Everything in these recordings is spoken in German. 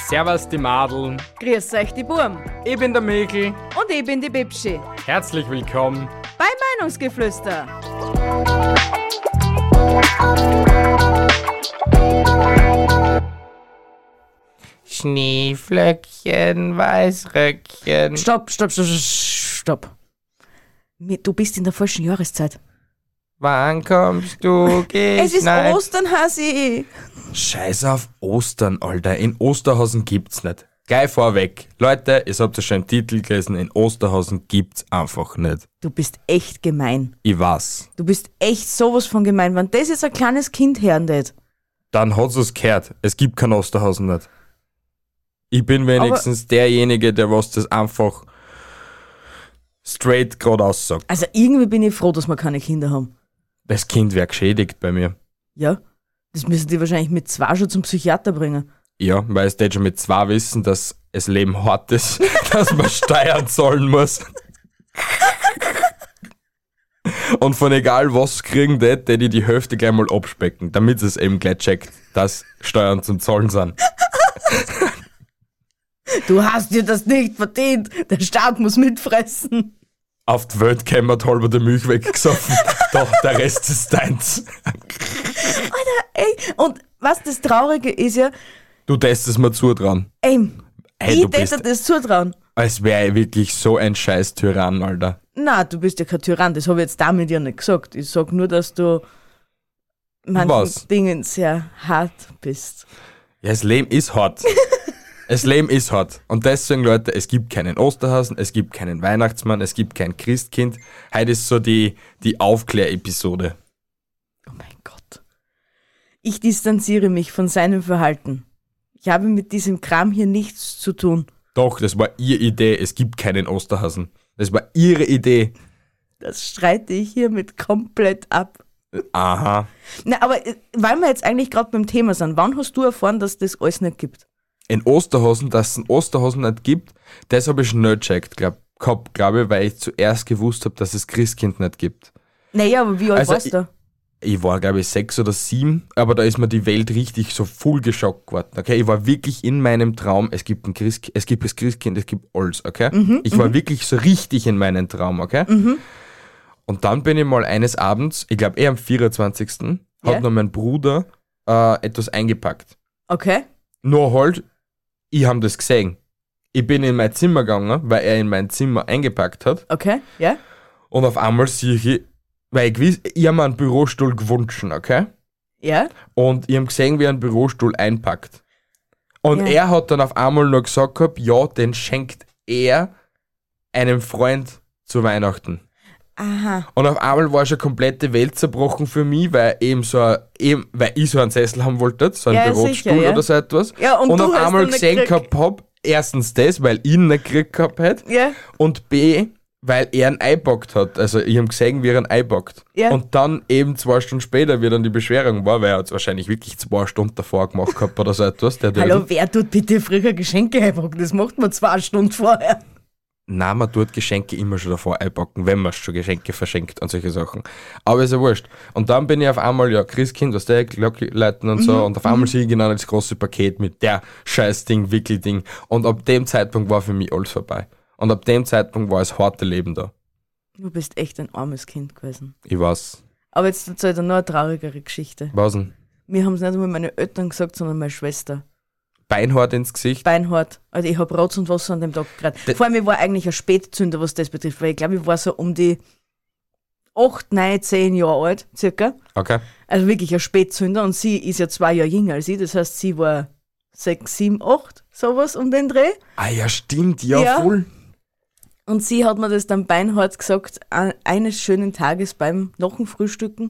Servus die Madeln, Grüß euch die Burm. ich bin der Mikl. Und ich bin die Bibschi. Herzlich willkommen. Bei Meinungsgeflüster. Schneeflöckchen, Weißröckchen. Stopp. Du bist in der falschen Jahreszeit. Wann kommst du? Es ist Ostern, Hasi. Scheiß auf Ostern, Alter. In Osterhausen gibt's nicht. Gleich vorweg. Leute, ihr habt ja schon im Titel gelesen, in Osterhausen gibt's einfach nicht. Du bist echt gemein. Ich weiß. Du bist echt sowas von gemein. Wenn das jetzt ein kleines Kind hören wird. Dann hat's es gehört. Es gibt kein Osterhausen nicht. Ich bin wenigstens derjenige, der was das einfach straight geradeaus sagt. Also irgendwie bin ich froh, dass wir keine Kinder haben. Das Kind wäre geschädigt bei mir. Ja, das müssen die wahrscheinlich mit 2 schon zum Psychiater bringen. Ja, weil es schon mit 2 wissen, dass das Leben hart ist, dass man Steuern zahlen muss. Und von egal was kriegen die Hälfte gleich mal abspecken, damit es eben gleich checkt, dass Steuern zum Zahlen sind. Du hast dir das nicht verdient. Der Staat muss mitfressen. Auf die Welt kämen wir halber die Milch weggesoffen. Doch, der Rest ist deins. Ey, und was das Traurige ist ja, Du testest mir zutrauen. ey, Hey, ich du bist, hätte das zutrauen. als wäre ich wirklich so ein scheiß Tyrann, Alter. Na, du bist ja kein Tyrann, das habe ich jetzt damit ja nicht gesagt. Ich sag nur, dass du manchen Was? Dingen sehr hart bist. Ja, das Leben ist hart. Das Leben ist hart. Und deswegen, Leute, es gibt keinen Osterhasen, es gibt keinen Weihnachtsmann, es gibt kein Christkind. Heute ist so die Aufklärepisode. Oh mein Gott. Ich distanziere mich von seinem Verhalten. Ich habe mit diesem Kram hier nichts zu tun. Doch, das war ihre Idee, es gibt keinen Osterhasen. Das war ihre Idee. Das streite ich hiermit komplett ab. Aha. Na, aber weil wir jetzt eigentlich gerade beim Thema sind, wann hast du erfahren, dass das alles nicht gibt? In Osterhasen, dass es einen Osterhasen nicht gibt, das habe ich schnell gecheckt, glaube ich, weil ich zuerst gewusst habe, dass es Christkind nicht gibt. Naja, aber wie alt Also warst du? Ich war, glaube ich, 6 oder 7, aber da ist mir die Welt richtig so voll geschockt geworden. Okay, ich war wirklich in meinem Traum, es gibt das Christkind, es gibt alles, okay? Ich war wirklich so richtig in meinem Traum, okay? Und dann bin ich mal eines Abends, ich glaube am 24. Ja. hat noch mein Bruder etwas eingepackt. Okay. Nur halt, ich habe das gesehen. Ich bin in mein Zimmer gegangen, weil er in mein Zimmer eingepackt hat. Okay, ja? Und auf einmal sehe ich, weil ich habe mir einen Bürostuhl gewünscht, okay? Ja? Und ich habe gesehen, wie er einen Bürostuhl einpackt. Und Ja. er hat dann auf einmal noch gesagt gehabt, ja, den schenkt er einem Freund zu Weihnachten. Aha. Und auf einmal war schon komplette Welt zerbrochen für mich, weil weil ich so einen Sessel haben wollte, so einen Ja, Bürostuhl sicher, ja. oder so etwas. Ja, und du auf hast einmal ihn nicht gesehen gekriegt. gehabt hab, erstens das, weil ich ihn nicht gekriegt gehabt hätte. Ja? Und B, weil er einen eingepackt hat. Also ich habe gesehen, wie er einen einpackt. Ja. Und dann eben 2 Stunden später, wie dann die Beschwerung war, weil er hat wahrscheinlich wirklich 2 Stunden davor gemacht gehabt oder so etwas. Der Hallo, Dödel. wer tut bitte früher Geschenke einpacken? Das macht man 2 Stunden vorher. Nein, man tut Geschenke immer schon davor einpacken, wenn man schon Geschenke verschenkt und solche Sachen. Aber ist ja wurscht. Und dann bin ich auf einmal, ja, Christkind, was der Glocke leiten und so. Und auf einmal sehe ich genau das große Paket mit der Scheißding, Wickelding. Und ab dem Zeitpunkt war für mich alles vorbei. Und ab dem Zeitpunkt war das harte Leben da. Du bist echt ein armes Kind gewesen. Ich weiß. Aber jetzt erzähl dir noch eine traurigere Geschichte. Was denn? Mir haben es nicht einmal meine Eltern gesagt, sondern meine Schwester. Beinhart ins Gesicht. Beinhart. Also ich habe Rotz und Wasser an dem Tag gekriegt. Vor allem, ich war eigentlich ein Spätzünder, was das betrifft, weil ich glaube, ich war so um die 8, 9, 10 Jahre alt, circa. Okay. Also wirklich ein Spätzünder und sie ist ja 2 Jahre jünger als ich, das heißt, sie war 6, 7, 8, sowas um den Dreh. Ah ja, stimmt, ja, Ja. voll. Und sie hat mir das dann beinhart gesagt, eines schönen Tages beim Knochenfrühstücken.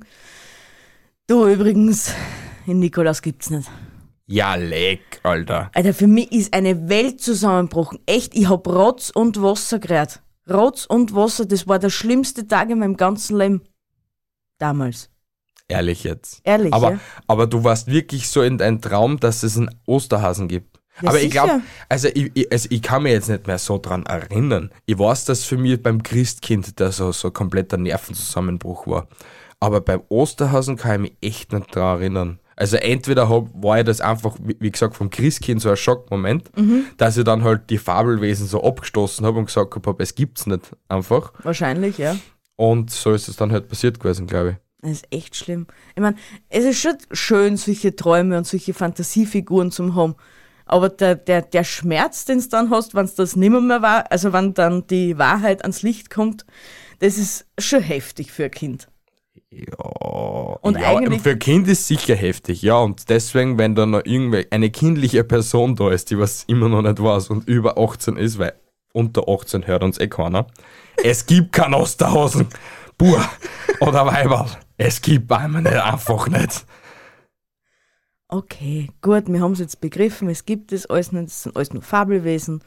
Du übrigens, in Nikolaus gibt's nicht. Ja, leck, Alter. Alter, für mich ist eine Welt zusammengebrochen. Echt, ich hab Rotz und Wasser gerät. Rotz und Wasser, das war der schlimmste Tag in meinem ganzen Leben. Damals. Ehrlich jetzt. Ehrlich, aber, ja? aber du warst wirklich so in deinem Traum, dass es einen Osterhasen gibt. Ja, aber ich sicher. glaube, also ich kann mich jetzt nicht mehr so dran erinnern. Ich weiß, dass für mich beim Christkind da so kompletter Nervenzusammenbruch war. Aber beim Osterhasen kann ich mich echt nicht dran erinnern. Also entweder war ja das einfach, wie gesagt, vom Christkind so ein Schockmoment, dass ich dann halt die Fabelwesen so abgestoßen habe und gesagt habe, es gibt's nicht einfach. Wahrscheinlich, ja. Und so ist es dann halt passiert gewesen, glaube ich. Das ist echt schlimm. Ich meine, es ist schon schön, solche Träume und solche Fantasiefiguren zu haben. Aber der Schmerz, den du dann hast, wenn es das nimmer mehr war, also wenn dann die Wahrheit ans Licht kommt, das ist schon heftig für ein Kind. Ja, Und eigentlich- für ein Kind ist sicher heftig, ja. Und deswegen, wenn da noch eine kindliche Person da ist, die was immer noch nicht weiß und über 18 ist, weil unter 18 hört uns eh keiner. Es gibt keine Osterhasen, Bur oder Weiberl. Es gibt einmal nicht, einfach nicht. Okay, gut, wir haben es jetzt begriffen, es gibt es alles nicht, es sind alles nur Fabelwesen.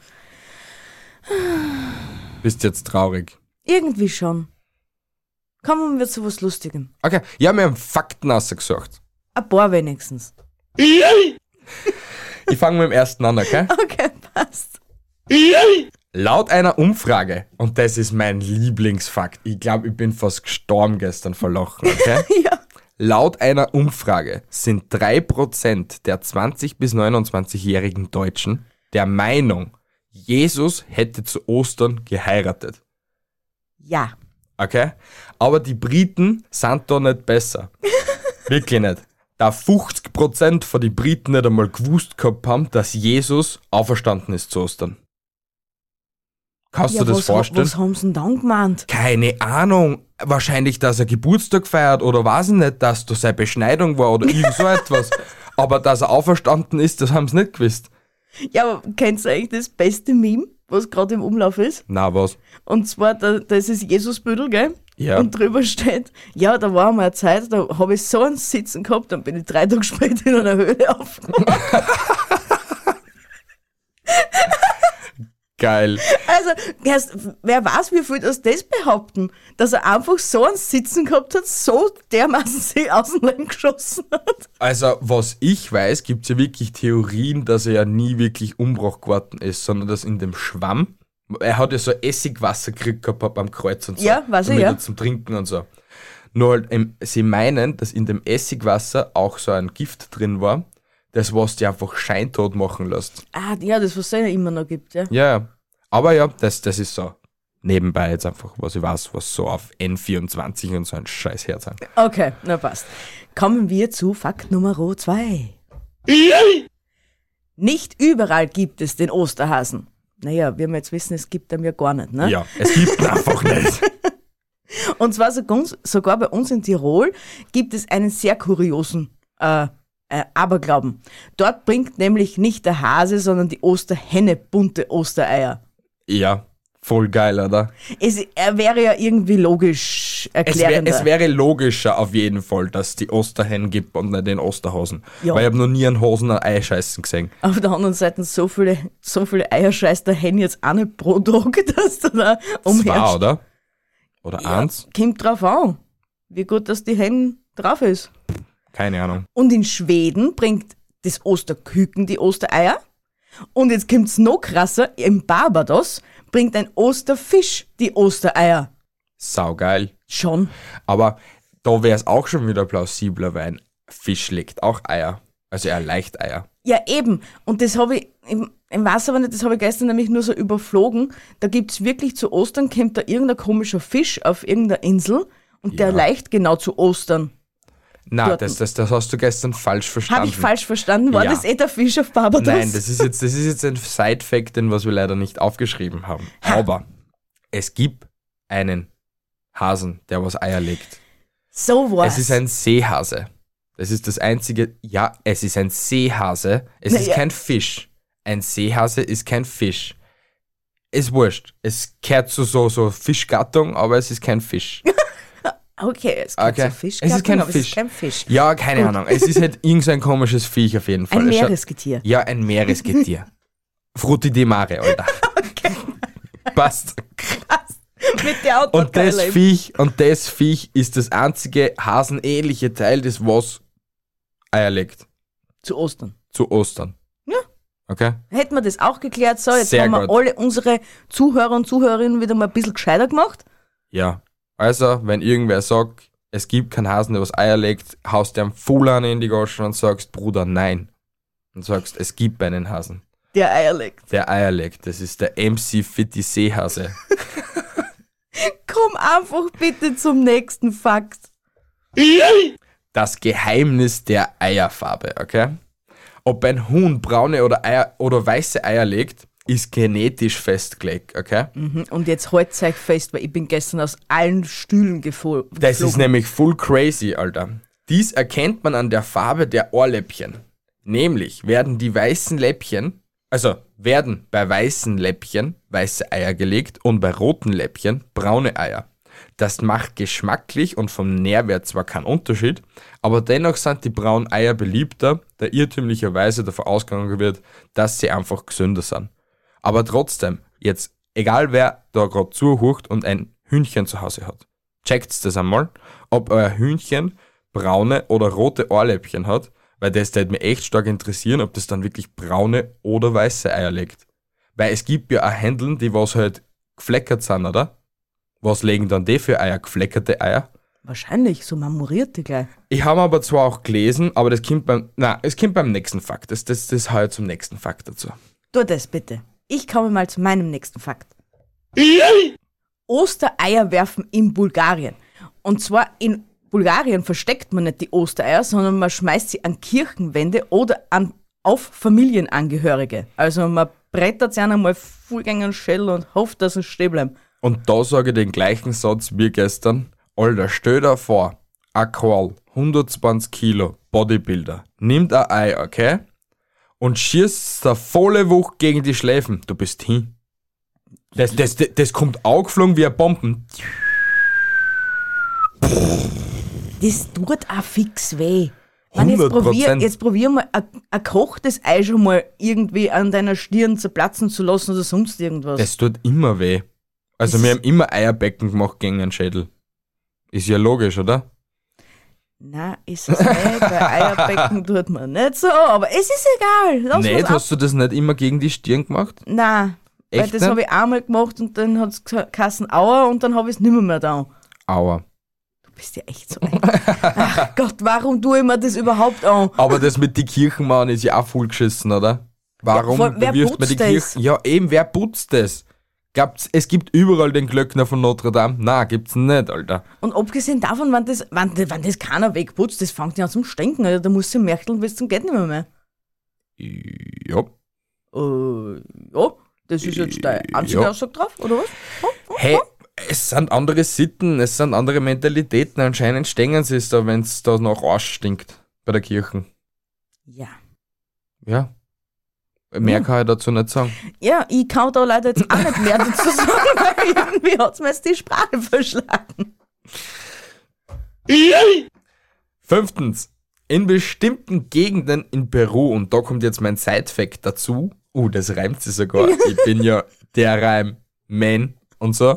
Bist jetzt traurig. Irgendwie schon. Kommen wir zu was Lustigem. Okay, ja, wir haben Fakten ausgesucht. Ein paar wenigstens. Ich fange mit dem ersten an, okay? Okay, passt. Laut einer Umfrage, und das ist mein Lieblingsfakt, ich glaube, ich bin fast gestorben gestern vor Lachen, okay? Ja. Laut einer Umfrage sind 3% der 20- bis 29-jährigen Deutschen der Meinung, Jesus hätte zu Ostern geheiratet. Ja. Okay? Aber die Briten sind da nicht besser. Wirklich nicht. Da 50% von den Briten nicht einmal gewusst gehabt haben, dass Jesus auferstanden ist zu Ostern. Kannst du das vorstellen? Was haben sie denn dann gemeint? Keine Ahnung. Wahrscheinlich, dass er Geburtstag feiert oder weiß ich nicht, dass da seine Beschneidung war oder irgend so etwas. Aber dass er auferstanden ist, das haben sie nicht gewusst. Ja, aber kennst du eigentlich das beste Meme, was gerade im Umlauf ist? Na was? Und zwar, das ist Jesusbüdel, gell? Ja. Und drüber steht, ja, da war mal eine Zeit, da habe ich so ein Sitzen gehabt, dann bin ich 3 Tage später in einer Höhle aufgewacht. Geil. Also, wer weiß, wie viel das behaupten, dass er einfach so ein Sitzen gehabt hat, so dermaßen sich aus dem Leben geschossen hat. Also, was ich weiß, gibt es ja wirklich Theorien, dass er ja nie wirklich umgebracht geworden ist, sondern dass in dem Schwamm, er hat ja so Essigwasser gekriegt gehabt beim Kreuz und so. Ja, weiß ich, damit ja. er zum Trinken und so. Nur halt, sie meinen, dass in dem Essigwasser auch so ein Gift drin war, das was die einfach scheintot machen lässt. Ah, ja, das, was es ja immer noch gibt, ja. Ja, aber ja, das ist so nebenbei jetzt einfach, was ich weiß, was so auf N24 und so ein scheiß Herz hat. Okay, na passt. Kommen wir zu Fakt Nummer 2. Nicht überall gibt es den Osterhasen. Naja, wie wir jetzt wissen, es gibt ihn ja gar nicht, ne? Ja, es gibt ihn einfach nicht. Und zwar sogar bei uns in Tirol gibt es einen sehr kuriosen Aberglauben. Dort bringt nämlich nicht der Hase, sondern die Osterhenne bunte Ostereier. Ja, voll geil, oder? Er wäre ja irgendwie logisch erklärender. Es wäre logischer auf jeden Fall, dass es die Osterhen gibt und nicht den Osterhasen. Ja. Weil ich habe noch nie einen Hasen ein Ei scheißen gesehen. Auf der anderen Seite so viele Eier scheißt der Hen jetzt auch nicht pro Tag, dass du da Zwei, oder? Oder Ja, eins? kommt drauf an, wie gut dass die Hen drauf ist. Keine Ahnung. Und in Schweden bringt das Osterküken die Ostereier. Und jetzt kommt's noch krasser, in Barbados bringt ein Osterfisch die Ostereier. Saugeil. Schon. Aber da wäre es auch schon wieder plausibler, weil ein Fisch legt auch Eier. Also er leicht Eier. Ja, eben. Und das habe ich, ich weiß aber nicht, das habe ich gestern nämlich nur so überflogen. Da gibt's wirklich zu Ostern, kommt da irgendein komischer Fisch auf irgendeiner Insel und der Ja. leicht genau zu Ostern. Nein, Dort. das hast du gestern falsch verstanden. Habe ich falsch verstanden? War Ja. das der Fisch auf Barbados? Nein, das ist jetzt ein Side-Fact, den was wir leider nicht aufgeschrieben haben. Aber es gibt einen Hasen, der was Eier legt. So war's. Es ist ein Seehase. Das ist das einzige. Ja, es ist ein Seehase. Es ist Naja. kein Fisch. Ein Seehase ist kein Fisch. Ist wurscht. Es gehört zu so Fischgattung, aber es ist kein Fisch. Okay, es gibt so Fisch. Es ist kein aber Fisch. Es ist kein Fisch. Ja, keine Gut. Ahnung. Es ist halt irgend so ein komisches Viech auf jeden Fall. Ein Es schaut- Meeresgetier. Ja, ein Meeresgetier. Frutti di Mare, Alter. Passt. Mit der Und das Autokeile. Viech ist das einzige hasenähnliche Teil, das was Eier legt. Zu Ostern. Zu Ostern. Ja. Okay? Hätten wir das auch geklärt. So, jetzt Sehr haben wir gut. alle unsere Zuhörer und Zuhörerinnen wieder mal ein bisschen gescheiter gemacht. Ja. Also, wenn irgendwer sagt, es gibt keinen Hasen, der was Eier legt, haust dir einen Full an in die Goschen und sagst, Bruder, nein. Und sagst, es gibt einen Hasen. Der Eier legt. Der Eier legt. Das ist der MC Fitti Seehase. Komm einfach bitte zum nächsten Fakt. Das Geheimnis der Eierfarbe, okay? Ob ein Huhn braune oder weiße Eier legt, ist genetisch festgelegt, okay? Und jetzt halt's euch fest, weil ich bin gestern aus allen Stühlen geflogen. Das ist nämlich full crazy, Alter. Dies erkennt man an der Farbe der Ohrläppchen. Nämlich werden bei weißen Läppchen weiße Eier gelegt und bei roten Läppchen braune Eier. Das macht geschmacklich und vom Nährwert zwar keinen Unterschied, aber dennoch sind die braunen Eier beliebter, da irrtümlicherweise davon ausgegangen wird, dass sie einfach gesünder sind. Aber trotzdem, jetzt, egal wer da gerade zuhört und ein Hühnchen zu Hause hat, checkt's das einmal, ob euer Hühnchen braune oder rote Ohrläppchen hat, weil das würde mich echt stark interessieren, ob das dann wirklich braune oder weiße Eier legt. Weil es gibt ja auch Händeln, die was halt gefleckert sind, oder? Was legen dann die für Eier? Gefleckerte Eier? Wahrscheinlich, so marmorierte gleich. Ich habe aber zwar auch gelesen, aber es kommt beim nächsten Fakt. Das hau ich zum nächsten Fakt dazu. Tu das bitte. Ich komme mal zu meinem nächsten Fakt. Ostereier werfen in Bulgarien. Und zwar in Bulgarien versteckt man nicht die Ostereier, sondern man schmeißt sie an Kirchenwände oder auf Familienangehörige. Also man brettert sie einmal voll gegen den Schädel und hofft, dass sie stehen bleiben. Und da sage ich den gleichen Satz wie gestern. Alter, stell dir vor, ein Kerl, 120 Kilo, Bodybuilder, nimmt ein Ei, okay? Und schießt da volle Wucht gegen die Schläfen. Du bist hin. Das kommt angeflogen wie ein Bomben. Das tut auch fix weh. Wenn 100%. jetzt probier mal ein kochtes Ei schon mal irgendwie an deiner Stirn zerplatzen zu lassen oder sonst irgendwas. Das tut immer weh. Also wir haben immer Eierbecken gemacht gegen den Schädel. Ist ja logisch, oder? Nein, ist es nicht. Bei Eierbecken tut man nicht so, aber es ist egal. Lass Nicht, hast du das nicht immer gegen die Stirn gemacht? Nein, weil Echt das nicht? habe ich einmal gemacht und dann hat es geheißen Aua und dann habe ich es nicht mehr da. Aua. Du bist ja echt so ein. Ach Gott, warum tue ich mir das überhaupt an? Aber das mit die Kirchenmauern ist ja auch voll geschissen, oder? Warum Ja, wer wirft man die putzt das? Kirchen? Ja, eben, wer putzt das? Es gibt überall den Glöckner von Notre Dame. Nein, gibt's nicht, Alter. Und abgesehen davon, wenn das keiner wegputzt, das fängt ja an zum Stinken. Also, da musst du märcheln bis zum geht nicht mehr. Ja. Ja, das ist jetzt dein einziger Ja. Aussage drauf, oder was? Hey, es sind andere Sitten, es sind andere Mentalitäten. Anscheinend stängen sie es da, wenn es da nach Arsch stinkt bei der Kirche. Ja. Ja. Mehr kann ich dazu nicht sagen. Ja, ich kann da leider jetzt auch nicht mehr dazu sagen, weil irgendwie hat es mir jetzt die Sprache verschlagen. 5. In bestimmten Gegenden in Peru, und da kommt jetzt mein Side-Fact dazu. Das reimt sich sogar. Ich bin ja der Reim-Man und so.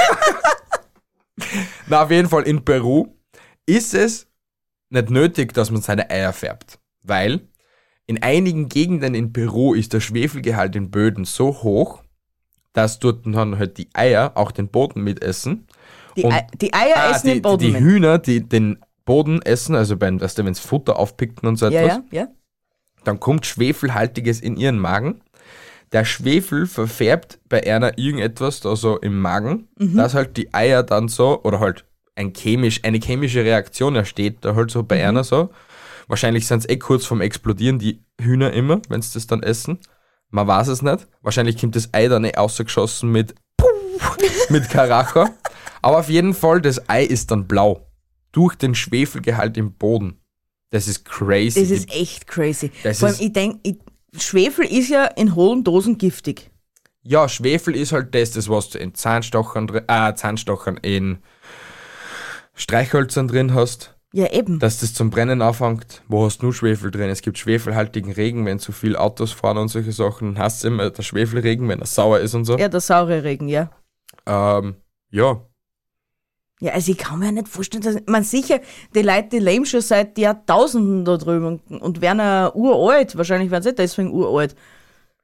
Na, auf jeden Fall in Peru ist es nicht nötig, dass man seine Eier färbt. Weil in einigen Gegenden in Peru ist der Schwefelgehalt in Böden so hoch, dass dort dann halt die Eier auch den Boden mitessen. Die Eier essen den Boden die mit. Hühner, die den Boden essen, also wenn es Futter aufpickten und so etwas, Ja. dann kommt Schwefelhaltiges in ihren Magen. Der Schwefel verfärbt bei einer irgendetwas da so im Magen, dass halt die Eier dann so, oder halt eine chemische Reaktion entsteht, da halt so bei einer so. Wahrscheinlich sind es kurz vorm Explodieren, die Hühner immer, wenn sie das dann essen. Man weiß es nicht. Wahrscheinlich kommt das Ei dann ausgeschossen mit Karacha. Aber auf jeden Fall, das Ei ist dann blau. Durch den Schwefelgehalt im Boden. Das ist crazy. Das ist echt crazy. Das Vor allem, ist- ich denke, Schwefel ist ja in hohlen Dosen giftig. Ja, Schwefel ist halt das, was du in Zahnstochern, in Streichhölzern drin hast, Ja, eben. dass das zum Brennen anfängt. Wo hast du nur Schwefel drin? Es gibt schwefelhaltigen Regen, wenn zu viel Autos fahren und solche Sachen. Dann hast du immer der Schwefelregen, wenn er sauer ist und so. Ja, der saure Regen, ja. Ja. Ja, also ich kann mir ja nicht vorstellen, dass man sicher, die Leute, die leben schon seit Jahrtausenden da drüben und werden ja uralt. Wahrscheinlich werden sie deswegen uralt.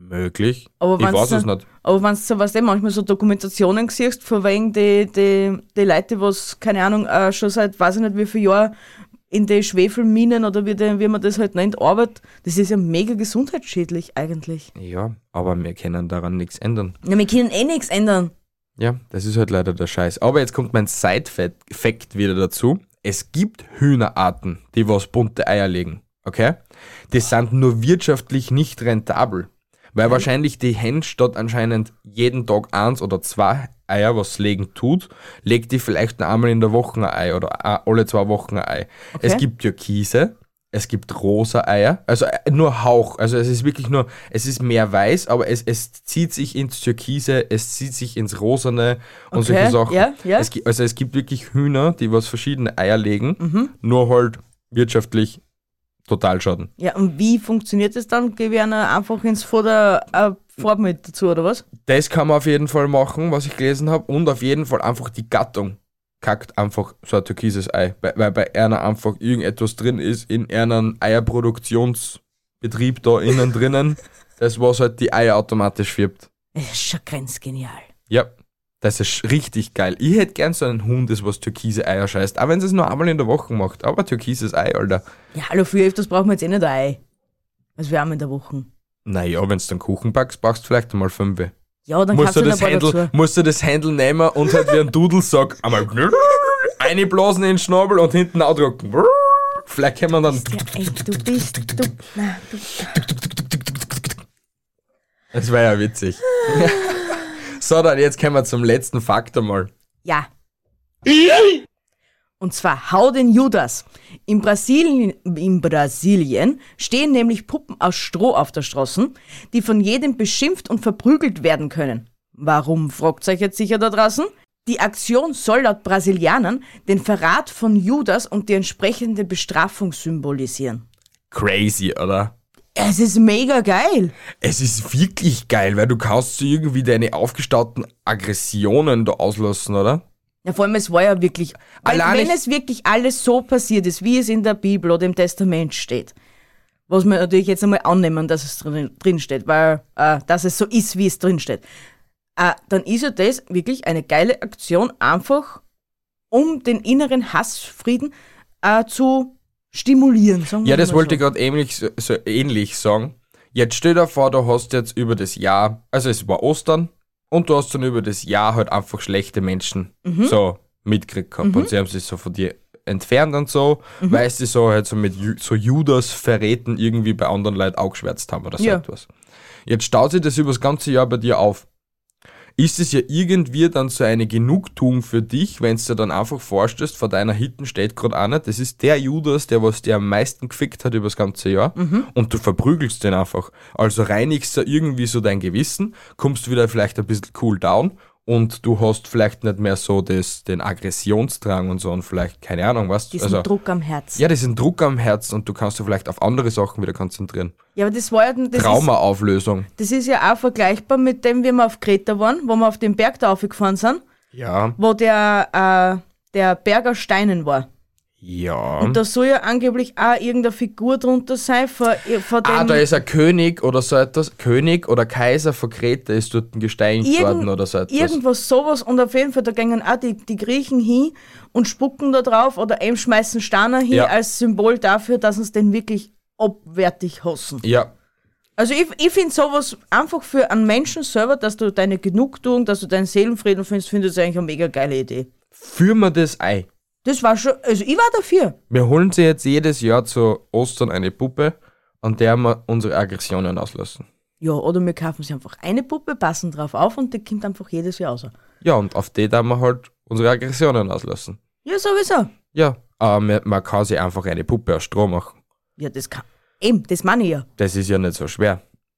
Möglich. Aber Ich weiß es nicht. Aber wenn du so, weißt du, manchmal so Dokumentationen siehst, von wegen die Leute, was, keine Ahnung, schon seit weiß ich nicht wie vielen Jahren in die Schwefelminen oder wie man das halt nennt, arbeitet, das ist ja mega gesundheitsschädlich eigentlich. Ja, aber wir können daran nichts ändern. Ja, wir können eh nichts ändern. Ja, das ist halt leider der Scheiß. Aber jetzt kommt mein Side-Fact wieder dazu. Es gibt Hühnerarten, die was bunte Eier legen. Okay? Die sind nur wirtschaftlich nicht rentabel. Weil wahrscheinlich die Hen statt anscheinend jeden Tag 1 oder 2 Eier, was legen tut, legt die vielleicht nur einmal in der Woche ein Ei oder alle 2 Wochen ein Ei. Okay. Es gibt Türkise, es gibt rosa Eier, also nur Hauch, also es ist wirklich nur, es ist mehr weiß, aber es zieht sich ins Türkise, es zieht sich ins Rosane und Okay, solche Sachen. ja, ja. Es gibt wirklich Hühner, die was verschiedene Eier legen, nur halt wirtschaftlich total schaden. Ja, und wie funktioniert das dann? Gebe ich einer einfach ins Futter Farbe mit dazu, oder was? Das kann man auf jeden Fall machen, was ich gelesen habe, und auf jeden Fall einfach die Gattung kackt einfach so ein türkises Ei, weil bei einer einfach irgendetwas drin ist in einem Eierproduktionsbetrieb da innen drinnen, das was halt die Eier automatisch färbt. Das ist schon grenzgenial. Ja, das ist richtig geil. Ich hätte gern so einen Hund, das was türkise Eier scheißt, auch wenn es nur einmal in der Woche macht, aber türkises Ei, Alter. Ja, hallo, viel öfters brauchen wir jetzt eh nicht ein Ei. Also wir haben in der Woche. Naja, wenn du dann Kuchen backst, brauchst du vielleicht einmal 5. Ja, dann kannst du ein paar dazu. Musst du das Händel nehmen und halt wie ein Dudelsack einmal einblasen in den Schnabel und hinten aufdrücken. Vielleicht kann man dann... Ja, ey, du bist... Das wäre ja witzig. So, dann jetzt kommen wir zum letzten Fakt einmal. Ja. Und zwar hau den Judas. In Brasilien stehen nämlich Puppen aus Stroh auf der Straße, die von jedem beschimpft und verprügelt werden können. Warum, fragt euch jetzt sicher da draußen? Die Aktion soll laut Brasilianern den Verrat von Judas und die entsprechende Bestrafung symbolisieren. Crazy, oder? Es ist mega geil. Es ist wirklich geil, weil du kannst so irgendwie deine aufgestauten Aggressionen da auslassen, oder? Ja, vor allem, es war ja wirklich, wenn es wirklich alles so passiert ist, wie es in der Bibel oder im Testament steht, was wir natürlich jetzt einmal annehmen, dass es drin steht, weil, dass es so ist, wie es drin steht, dann ist ja das wirklich eine geile Aktion, einfach um den inneren Hassfrieden zu stimulieren. Sagen wir Ja, das mal wollte so. ich gerade so ähnlich sagen. Jetzt stell dir vor, du hast jetzt über das Jahr, also es war Ostern, und du hast dann über das Jahr halt einfach schlechte Menschen so mitgekriegt gehabt. Und sie haben sich so von dir entfernt und so, weil sie so halt so mit so Judas-Verräten irgendwie bei anderen Leuten auch geschwärzt haben oder so etwas. Jetzt staut sich das über das ganze Jahr bei dir auf. Ist es ja irgendwie dann so eine Genugtuung für dich, wenn du dir dann einfach vorstellst, vor deiner Hitten steht gerade einer, das ist der Judas, der was dir am meisten gefickt hat über das ganze Jahr, und du verprügelst den einfach. Also reinigst du irgendwie so dein Gewissen, kommst wieder vielleicht ein bisschen cool down und du hast vielleicht nicht mehr so den Aggressionsdrang und so und vielleicht, keine Ahnung, was. Diesen Druck am Herzen. Ja, diesen Druck am Herzen und du kannst dich vielleicht auf andere Sachen wieder konzentrieren. Ja, aber das war ja... Traumaauflösung. Das ist ja auch vergleichbar mit dem, wie wir auf Kreta waren, wo wir auf den Berg da aufgefahren sind, Ja. wo der Berg aus Steinen war. Ja. Und da soll ja angeblich auch irgendeine Figur drunter sein von dem... Da ist ein König oder so etwas. König oder Kaiser von Kreta ist dort gesteinigt worden oder so etwas. Irgendwas sowas, und auf jeden Fall, da gingen auch die Griechen hin und spucken da drauf oder eben schmeißen Steine hin als Symbol dafür, dass uns den wirklich abwertig hassen. Ja. Also ich finde sowas einfach für einen Menschen selber, dass du deine Genugtuung, dass du deinen Seelenfrieden findest, finde ich eigentlich eine mega geile Idee. Führen wir das ein. Das war schon, also ich war dafür. Wir holen sie jetzt jedes Jahr zu Ostern eine Puppe, an der wir unsere Aggressionen auslassen. Ja, oder wir kaufen sie einfach eine Puppe, passen drauf auf und die kommt einfach jedes Jahr raus. Ja, und auf die dann wir halt unsere Aggressionen auslassen. Ja, sowieso. Ja, aber man kann sich einfach eine Puppe aus Stroh machen. Ja, das kann. Eben, das meine ich ja. Das ist ja nicht so schwer.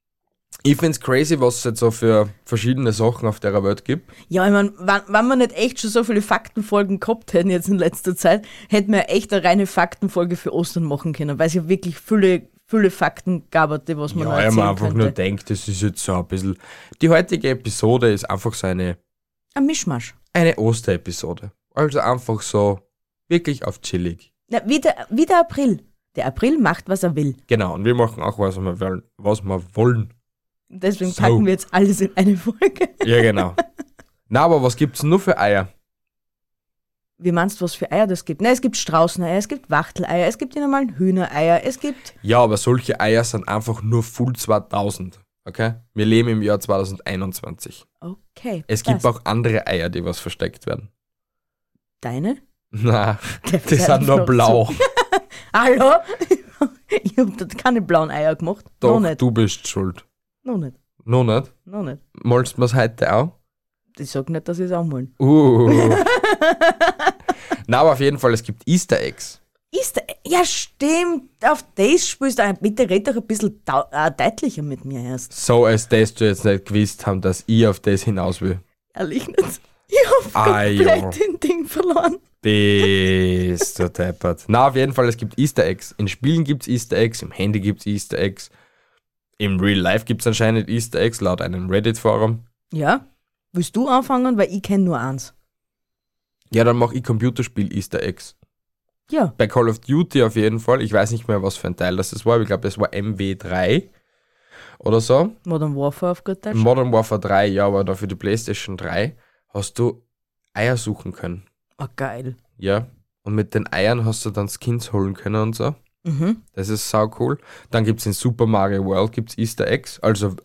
Ich find's crazy, was es jetzt so für verschiedene Sachen auf der Welt gibt. Ja, ich meine, wenn wir nicht echt schon so viele Faktenfolgen gehabt hätten jetzt in letzter Zeit, hätten wir echt eine reine Faktenfolge für Ostern machen können, weil es ja wirklich viele Fakten gab, die was man noch Ja, erzählen man einfach könnte. nur denkt, das ist jetzt so ein bisschen... Die heutige Episode ist einfach so eine Osterepisode. Also einfach so wirklich auf chillig. Na, wie der April. Der April macht, was er will. Genau, und wir machen auch, was wir wollen. Deswegen So. packen wir jetzt alles in eine Folge. Ja, genau. Na, aber was gibt's denn nur für Eier? Wie meinst du, was für Eier das gibt? Nein, es gibt Straußeneier, es gibt Wachteleier, es gibt die normalen Hühnereier, es gibt... Ja, aber solche Eier sind einfach nur Full 2000. Okay? Wir leben im Jahr 2021. Okay. Es gibt passt. auch andere Eier, die was versteckt werden. Deine? Na, Der die sind nur noch blau. so. Hallo? Ich hab da keine blauen Eier gemacht. Doch, Noch nicht. du bist schuld. Noch nicht. Noch nicht? Noch nicht. Malst du mir's heute auch? Ich sag nicht, dass ich es auch mal. Na, aber auf jeden Fall, es gibt Easter Eggs. Ja, stimmt. Auf das spielst du ein. Bitte red doch ein bisschen deutlicher mit mir erst. So, als dass du jetzt nicht gewusst haben, dass ich auf das hinaus will. Ehrlich nicht. Ich hab Ah, ja. komplett den Ding verloren. Bist du deppert. Na, auf jeden Fall, es gibt Easter Eggs. In Spielen gibt's Easter Eggs, im Handy gibt's Easter Eggs. Im Real Life gibt's anscheinend Easter Eggs, laut einem Reddit-Forum. Ja? Willst du anfangen? Weil ich kenne nur eins. Ja, dann mach ich Computerspiel Easter Eggs. Ja. Bei Call of Duty auf jeden Fall. Ich weiß nicht mehr, was für ein Teil das war. Ich glaube, das war MW3 oder so. Modern Warfare auf gut Deutsch. Modern Warfare 3, ja, aber da für die PlayStation 3 hast du Eier suchen können. Oh, geil. Ja. Und mit den Eiern hast du dann Skins holen können und so. Mhm. Das ist sau cool. Dann gibt es in Super Mario World gibt's Easter Eggs. Also,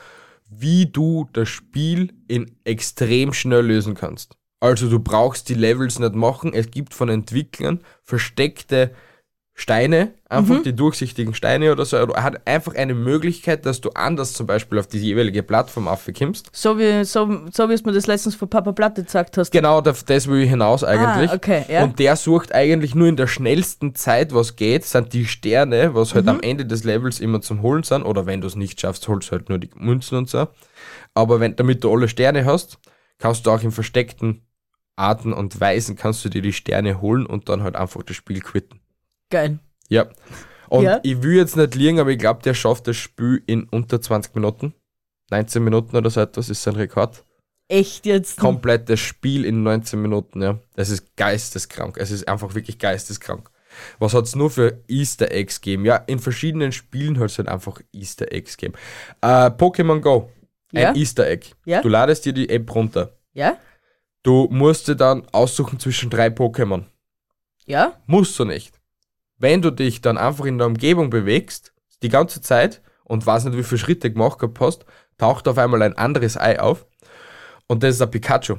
wie du das Spiel in extrem schnell lösen kannst. Also du brauchst die Levels nicht machen. Es gibt von Entwicklern versteckte Steine, einfach die durchsichtigen Steine oder so. Er hat einfach eine Möglichkeit, dass du anders zum Beispiel auf die jeweilige Plattform aufkommst. So wie es mir das letztens von Papa Platte gesagt hast. Genau, das will ich hinaus eigentlich. Ah, okay, ja. Und der sucht eigentlich nur in der schnellsten Zeit, was geht, sind die Sterne, was halt am Ende des Levels immer zum Holen sind. Oder wenn du es nicht schaffst, holst du halt nur die Münzen und so. Aber damit du alle Sterne hast, kannst du auch in versteckten Arten und Weisen kannst du dir die Sterne holen und dann halt einfach das Spiel quitten. Geil. Ja. Und Ja. ich will jetzt nicht liegen, aber ich glaube, der schafft das Spiel in unter 20 Minuten. 19 Minuten oder so etwas ist sein Rekord. Echt jetzt? Komplett das Spiel in 19 Minuten, ja. Das ist geisteskrank. Es ist einfach wirklich geisteskrank. Was hat es nur für Easter Eggs gegeben? Ja, in verschiedenen Spielen hat es halt einfach Easter Eggs gegeben. Pokémon Go, ein Ja. Easter Egg. Ja. Du ladest dir die App runter. Ja? Du musst dir dann aussuchen zwischen 3 Pokémon. Ja? Musst du nicht. Wenn du dich dann einfach in der Umgebung bewegst, die ganze Zeit, und weiß nicht, wie viele Schritte gemacht gehabt hast, taucht auf einmal ein anderes Ei auf. Und das ist ein Pikachu.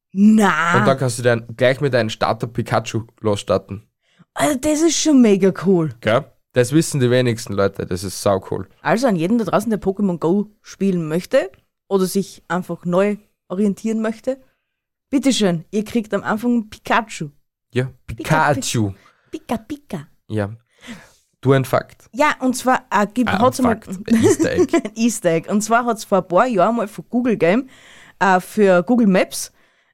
Na. Und dann kannst du dann gleich mit einem Starter Pikachu losstarten. Also das ist schon mega cool. Gell? Das wissen die wenigsten Leute. Das ist sau cool. Also an jeden da draußen, der Pokémon Go spielen möchte oder sich einfach neu orientieren möchte, bitteschön, ihr kriegt am Anfang Pikachu. Ja, Pikachu. Pika, Pika. Ja. Du ein Fakt. Ja, und zwar hat's einmal Fakt. Ein Easter Egg. ein Easter Egg. Und zwar hat es vor ein paar Jahren mal von Google gegeben, für Google Maps,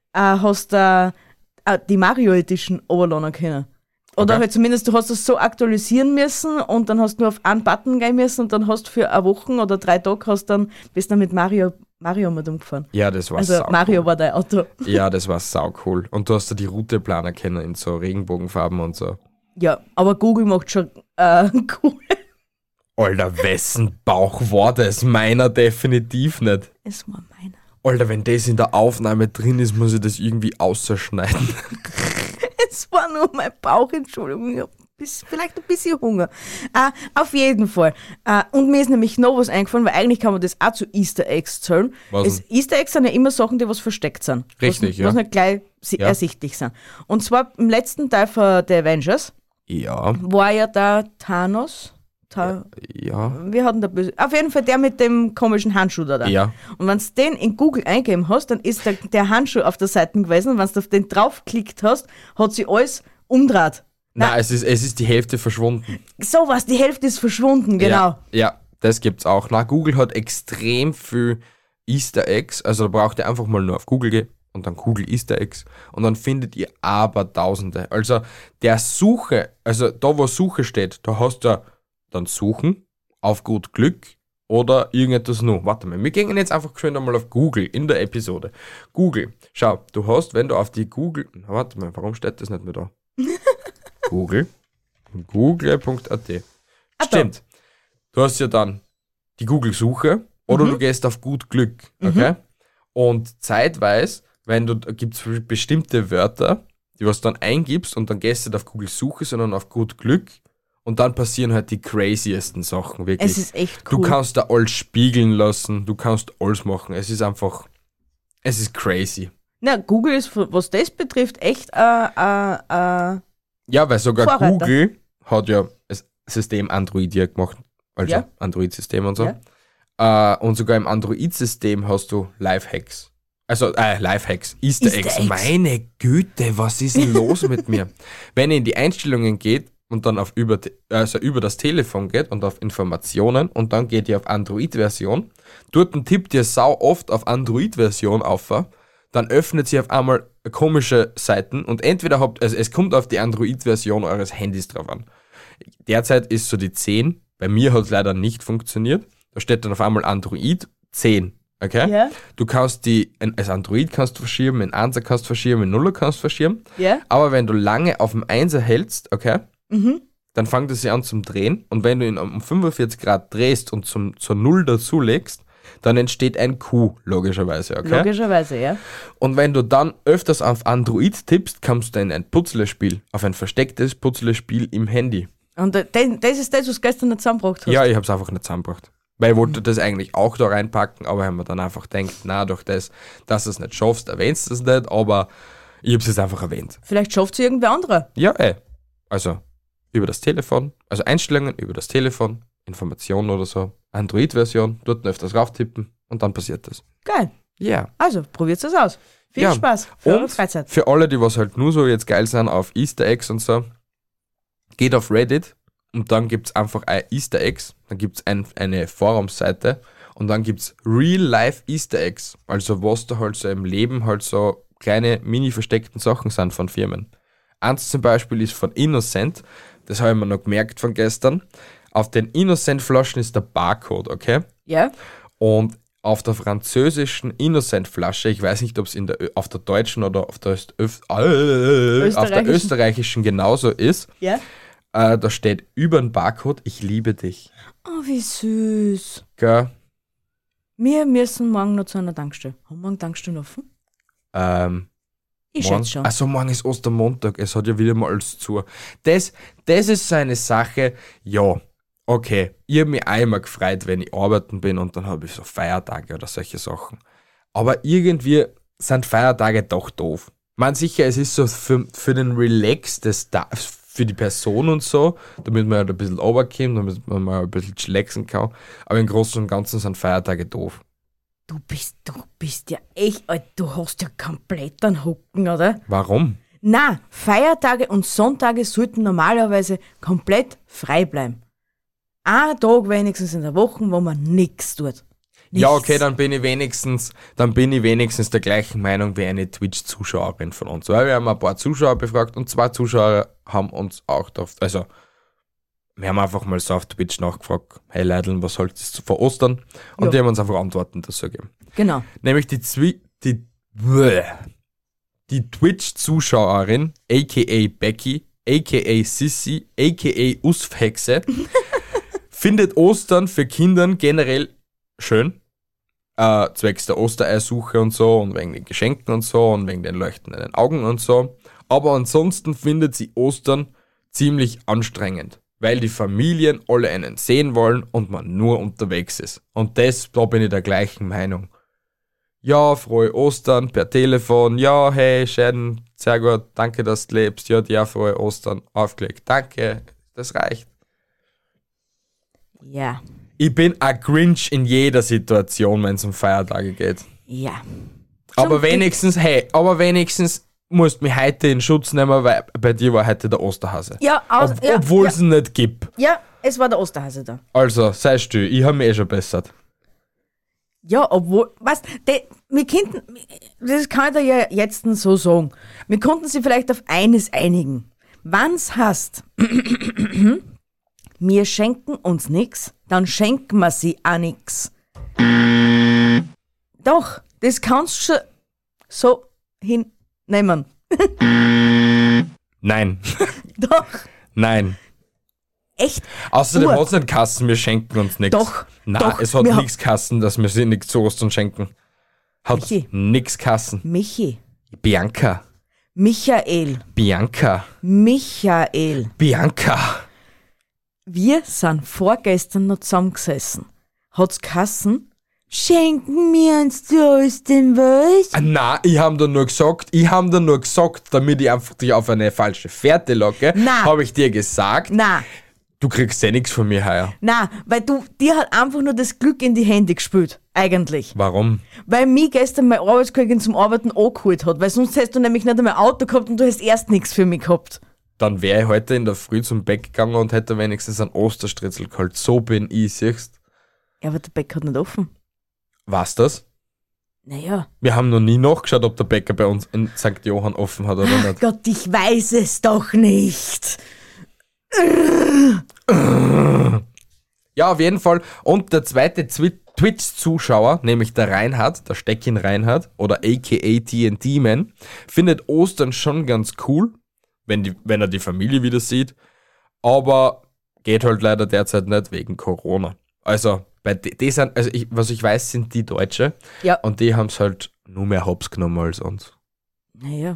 hast du die Mario Edition runterladen können. Oder Okay. halt zumindest, du hast es so aktualisieren müssen und dann hast du nur auf einen Button gehen müssen und dann hast du für eine Woche oder 3 Tage bist dann mit Mario mit umgefahren. Ja, das war Also sau Mario cool. war dein Auto. Ja, das war sau cool. Und du hast da die Route planen können in so Regenbogenfarben und so. Ja, aber Google macht schon cool. Alter, wessen Bauch war das? Meiner definitiv nicht. Es war meiner. Alter, wenn das in der Aufnahme drin ist, muss ich das irgendwie ausschneiden. Es war nur mein Bauch, Entschuldigung. Ich hab vielleicht ein bisschen Hunger. Auf jeden Fall. Und mir ist nämlich noch was eingefallen, weil eigentlich kann man das auch zu Easter Eggs zählen. Was denn? Easter Eggs sind ja immer Sachen, die was versteckt sind. Richtig, was, ja. Was nicht gleich Ja. ersichtlich sind. Und zwar im letzten Teil von The Avengers Ja, war ja der Thanos. ja, Wir hatten da böse. Auf jeden Fall der mit dem komischen Handschuh da. ja. Und wenn du den in Google eingegeben hast, dann ist der Handschuh auf der Seite gewesen und wenn du auf den draufklickt hast, hat sich alles umdreht. Nein, es ist die Hälfte verschwunden. So was, die Hälfte ist verschwunden, genau. Ja, das gibt's auch. Na, Google hat extrem viel Easter Eggs. Also da braucht ihr einfach mal nur auf Google gehen und dann Google Easter Eggs und dann findet ihr aber Tausende. Also der Suche, also da wo Suche steht, da hast du dann Suchen auf gut Glück oder irgendetwas noch. Warte mal, wir gehen jetzt einfach schön einmal auf Google in der Episode. Google, schau, du hast, wenn du auf die Google, warte mal, warum steht das nicht mehr da? Google, google.at. Stimmt. Du hast ja dann die Google-Suche Oder du gehst auf gut Glück, okay? Und zeitweise, gibt es bestimmte Wörter, die was dann eingibst und dann gehst du nicht auf Google Suche, sondern auf gut Glück und dann passieren halt die craziesten Sachen, wirklich. Es ist echt Du cool. kannst da alles spiegeln lassen, du kannst alles machen. Es ist einfach, es ist crazy. Na, Google ist, was das betrifft, echt Ja, weil sogar Vorreiter. Google hat ja das System Android ja gemacht, also Ja. Android-System und so. Ja. Und sogar im Android-System hast du Lifehacks. Also, Lifehacks, Easter Easter Eggs. Eggs. Meine Güte, was ist denn los mit mir? Wenn ihr in die Einstellungen geht und dann über das Telefon geht und auf Informationen und dann geht ihr auf Android-Version, dort tippt ihr sau oft auf Android-Version auf, dann öffnet sie auf einmal komische Seiten und entweder es kommt auf die Android-Version eures Handys drauf an. Derzeit ist so die 10, bei mir hat es leider nicht funktioniert, da steht dann auf einmal Android 10, okay? Ja. Du kannst als Android kannst du verschieben, in 1er kannst du verschieben, in 0er kannst du verschieben, Ja. aber wenn du lange auf dem 1er hältst, okay, dann fängt es sich an zum Drehen und wenn du ihn um 45 Grad drehst und zur 0 dazulegst, dann entsteht ein Q, logischerweise, okay? Logischerweise, ja. Und wenn du dann öfters auf Android tippst, kommst du in ein Puzzlespiel, auf ein verstecktes Puzzlespiel im Handy. Und das ist das, was du gestern nicht zusammengebracht hast. Ja, ich habe es einfach nicht zusammengebracht. Weil ich wollte das eigentlich auch da reinpacken, aber wenn man dann einfach denkt, na, durch das, dass du es nicht schaffst, erwähnst du es nicht, aber ich habe es jetzt einfach erwähnt. Vielleicht schafft es irgendwer anderer. Ja, also über das Telefon, also Einstellungen über das Telefon, Informationen oder so, Android-Version, dort öfters rauftippen und dann passiert das. Geil. Ja. Also, probiert es aus. Viel Ja. Spaß für eure Und Freizeit. für alle, die was halt nur so jetzt geil sind auf Easter Eggs und so, geht auf Reddit und dann gibt es einfach ein Easter Eggs, dann gibt es eine Forumsseite und dann gibt es Real-Life Easter Eggs, also was da halt so im Leben halt so kleine mini-versteckten Sachen sind von Firmen. Eins zum Beispiel ist von Innocent, das habe ich mir noch gemerkt von gestern. Auf den Innocent-Flaschen ist der Barcode, okay? Ja? Und auf der französischen Innocent-Flasche, ich weiß nicht, ob es auf der deutschen oder auf der österreichischen genauso ist, Ja? da steht über den Barcode, ich liebe dich. Oh, wie süß. Gell? Wir müssen morgen noch zu einer Tankstelle. Haben wir morgen Tankstellen offen? Ich Morgen, schätze schon. also morgen ist Ostermontag, es hat ja wieder mal alles zu. Das ist so eine Sache, ja, okay, ich habe mich einmal gefreut, wenn ich arbeiten bin und dann habe ich so Feiertage oder solche Sachen. Aber irgendwie sind Feiertage doch doof. Man sicher, es ist so für den Relax für die Person und so, damit man halt ein bisschen runterkommt, damit man mal ein bisschen chillaxen kann. Aber im Großen und Ganzen sind Feiertage doof. Du bist ja echt, Alter, du hast ja komplett einen Hucken, oder? Warum? Na, Feiertage und Sonntage sollten normalerweise komplett frei bleiben. Ein Tag wenigstens in der Woche, wo man nichts tut. Ja, Nichts. okay, dann bin ich wenigstens der gleichen Meinung wie eine Twitch-Zuschauerin von uns. Weil wir haben ein paar Zuschauer befragt und 2 Zuschauer haben uns auch wir haben einfach mal so auf Twitch nachgefragt, hey Leideln, was haltet ihr vor Ostern? Und Ja. die haben uns einfach Antworten dazu gegeben. Genau. Nämlich die Twitch-Zuschauerin, aka Becky, aka Sissy, aka Usfhexe, findet Ostern für Kinder generell schön. Zwecks der Ostereiersuche und so und wegen den Geschenken und so und wegen den leuchtenden Augen und so. Aber ansonsten findet sie Ostern ziemlich anstrengend, weil die Familien alle einen sehen wollen und man nur unterwegs ist. Und da bin ich der gleichen Meinung. Ja, frohe Ostern per Telefon. Ja, hey, schön, sehr gut, danke, dass du lebst. Ja, frohe Ostern, aufgelegt. Danke, das reicht. Ja. Ich bin ein Grinch in jeder Situation, wenn es um Feiertage geht. Ja. Aber wenigstens musst du mich heute in Schutz nehmen, weil bei dir war heute der Osterhase. Ja, Obwohl es ihn nicht gibt. Ja, es war der Osterhase da. Also, sei still, ich habe mich schon bessert. Ja, obwohl, wir könnten, das kann ich dir ja jetzt so sagen, wir konnten sie vielleicht auf eines einigen. Wann's hast, wir schenken uns nix, dann schenken wir sie auch nix. Doch, das kannst du schon so hinnehmen. Nein. Doch, Nein. echt. Außerdem hat es nicht Kassen, wir schenken uns nichts. Doch, Nein, doch, es hat wir nichts Kassen, dass wir sie nichts zu Ostern schenken. Hat Michi. nichts Kassen. Michi, Bianca. Michael, Bianca. Michael. Bianca. Wir sind vorgestern noch zusammengesessen. Hat's Kassen? Schenken wir uns zu Ostern was? Nein, ich habe da nur gesagt, damit ich einfach dich auf eine falsche Fährte locke, Nein. habe ich dir gesagt, Nein, du kriegst nichts von mir heuer. nein, weil dir hat einfach nur das Glück in die Hände gespielt. Eigentlich. Warum? Weil mich gestern meine Arbeitskollegin zum Arbeiten angeholt hat. Weil sonst hättest du nämlich nicht einmal Auto gehabt und du hättest erst nichts für mich gehabt. Dann wäre ich heute in der Früh zum Bäck gegangen und hätte wenigstens einen Osterstritzel geholt. So bin ich, siehst. Ja, aber der Bäcker hat nicht offen. War's das? Naja. Wir haben noch nie nachgeschaut, ob der Bäcker bei uns in St. Johann offen hat oder nicht. Gott, ich weiß es doch nicht. Ja, auf jeden Fall. Und der zweite Twitch-Zuschauer, nämlich der Reinhard, der Steckin Reinhard oder aka TNT-Man, findet Ostern schon ganz cool, wenn er die Familie wieder sieht. Aber geht halt leider derzeit nicht wegen Corona. Also, die sind, was ich weiß, sind die Deutsche. Ja. Und die haben es halt nur mehr hops genommen als uns. Naja,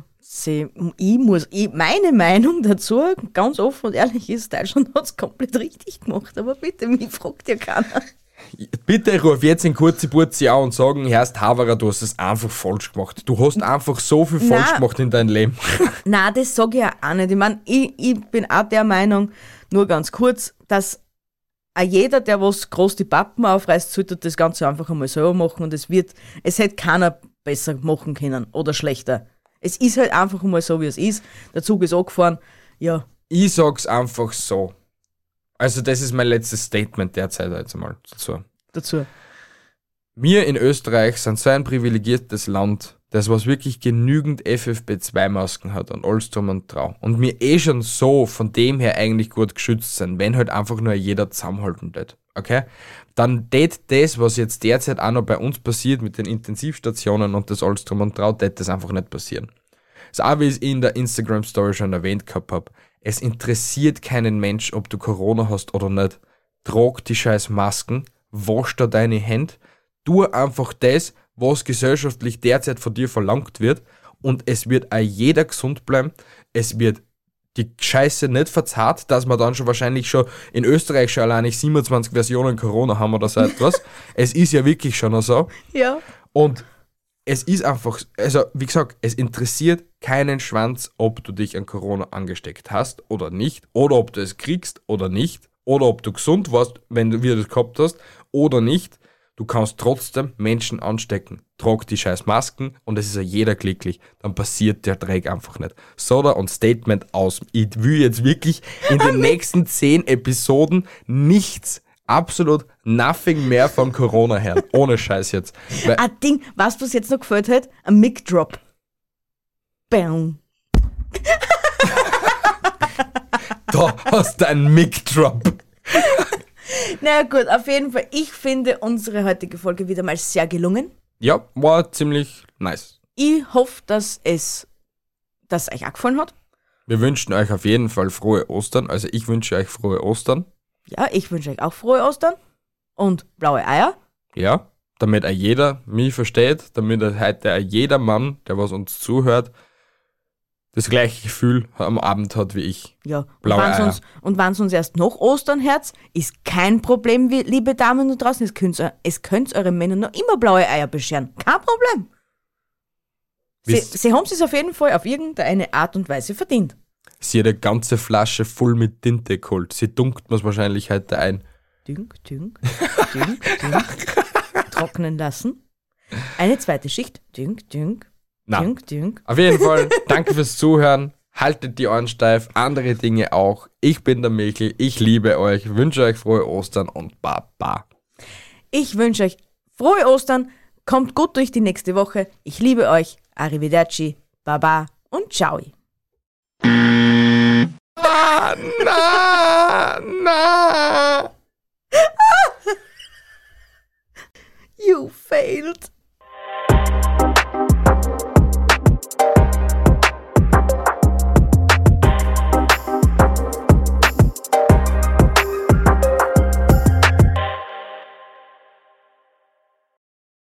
meine Meinung dazu, ganz offen und ehrlich ist, Deutschland hat es komplett richtig gemacht. Aber bitte, mich fragt ja keiner. Bitte ruf jetzt in kurze Burzi an und sagen, Herrst Haverer, du hast es einfach falsch gemacht. Du hast einfach so viel falsch gemacht in deinem Leben. Nein, das sage ich auch nicht. Ich meine, ich bin auch der Meinung, nur ganz kurz, dass auch jeder, der was groß die Pappen aufreißt, sollte das Ganze einfach einmal selber machen und es hätte keiner besser machen können oder schlechter. Es ist halt einfach einmal so, wie es ist. Der Zug ist angefahren, ja. Ich sag's einfach so. Also das ist mein letztes Statement derzeit jetzt einmal dazu. Wir in Österreich sind so ein privilegiertes Land, das was wirklich genügend FFP2-Masken hat und alles drum und dran. Und wir schon so von dem her eigentlich gut geschützt sind, wenn halt einfach nur jeder zusammenhalten tät. Okay? Dann tät das, was jetzt derzeit auch noch bei uns passiert mit den Intensivstationen und das alles drum und dran, tät das einfach nicht passieren. So auch wie ich es in der Instagram-Story schon erwähnt gehabt habe. Es interessiert keinen Mensch, ob du Corona hast oder nicht. Trag die scheiß Masken, wasch da deine Hände, tu einfach das, was gesellschaftlich derzeit von dir verlangt wird und es wird auch jeder gesund bleiben. Es wird die Scheiße nicht verzahrt, dass wir dann schon wahrscheinlich schon in Österreich schon alleine 27 Versionen Corona haben oder so etwas. Es ist ja wirklich schon so. Ja. Und es ist einfach, also wie gesagt, es interessiert keinen Schwanz, ob du dich an Corona angesteckt hast oder nicht, oder ob du es kriegst oder nicht, oder ob du gesund warst, wenn du wieder das gehabt hast oder nicht. Du kannst trotzdem Menschen anstecken. Trag die scheiß Masken und es ist ja jeder glücklich. Dann passiert der Dreck einfach nicht. So, da und Statement aus. Ich will jetzt wirklich in den nächsten 10 Episoden nichts, absolut nothing mehr von Corona hören. Ohne Scheiß jetzt. Weil Ein Ding, was jetzt noch gefällt hat? Ein Mic-Drop. Bam. da hast du einen Mic-Drop. Na gut, auf jeden Fall. Ich finde unsere heutige Folge wieder mal sehr gelungen. Ja, war ziemlich nice. Ich hoffe, dass es euch auch gefallen hat. Wir wünschen euch auf jeden Fall frohe Ostern. Also ich wünsche euch frohe Ostern. Ja, ich wünsche euch auch frohe Ostern und blaue Eier. Ja, damit auch jeder mich versteht, damit heute auch jeder Mann, der was uns zuhört, das gleiche Gefühl am Abend hat wie ich. Ja, Blaue Eier. Und wenn es uns erst nach Ostern herz, ist kein Problem, liebe Damen da draußen. Es könnt eure Männer noch immer blaue Eier bescheren. Kein Problem. Sie haben es auf jeden Fall auf irgendeine Art und Weise verdient. Sie hat eine ganze Flasche voll mit Tinte geholt. Sie dunkt mir's wahrscheinlich heute ein. Dünk. Trocknen lassen. Eine zweite Schicht. Dünk. Na, Dünk. auf jeden Fall, danke fürs Zuhören. Haltet die Ohren steif, andere Dinge auch. Ich bin der Michel, ich liebe euch, wünsche euch frohe Ostern und Baba. Ich wünsche euch frohe Ostern, kommt gut durch die nächste Woche. Ich liebe euch. Arrivederci, Baba und Ciao. Na. You failed.